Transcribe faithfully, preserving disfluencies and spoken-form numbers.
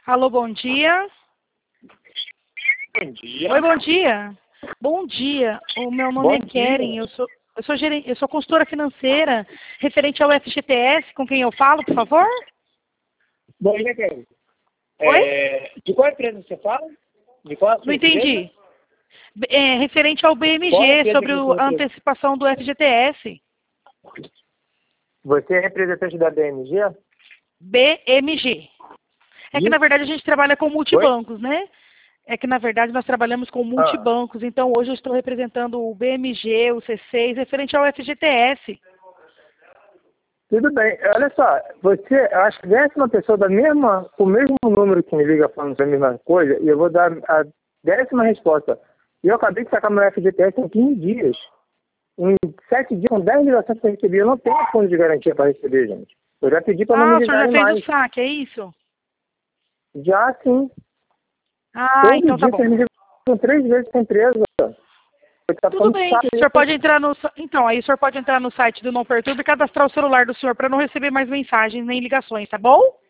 Alô, bom dia. Bom dia. Oi, bom dia. Bom dia. O meu nome Bom é Keren. dia. Eu sou, eu sou gerente, eu sou consultora financeira referente ao F G T S. Com quem eu falo, por favor? Bom dia, Karen. Oi? É, de qual empresa você fala? De qual a sua Não empresa? entendi. É, referente ao B M Qual a G, empresa sobre que o- você a representa? antecipação do F G T S. Você é representante da B M G? B M G. É que, na Isso. verdade, a gente trabalha com Oi? multibancos, né? É que, na verdade, nós trabalhamos com Ah, multibancos. Então, hoje eu estou representando o B M G, o C seis, referente ao F G T S. tudo bem. Olha só, você, eu acho que décima pessoa da mesma, com o mesmo número que me liga falando a mesma coisa, e eu vou dar a décima resposta. E eu acabei de sacar meu F G T S em quinze dias. Em sete dias, com dez ligações que eu recebi, eu não tenho fundo de garantia para receber, gente. Eu já pedi para não Ah, me o senhor já ligarem fez mais. o saque, é isso? Já sim. Ah, Todo então tá dia bom. vocês me ligam três vezes para a empresa. Tá Tudo falando bem. chato O senhor isso. pode entrar no. Então, aí o senhor pode entrar no site do Não Perturbe e cadastrar o celular do senhor para não receber mais mensagens nem ligações, tá bom?